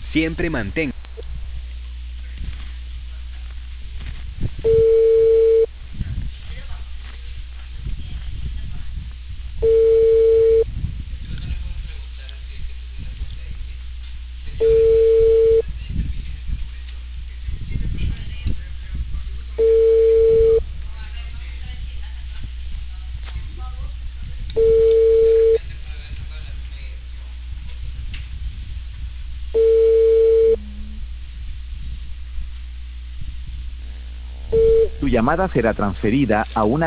Siempre mantenga. Tu llamada será transferida a una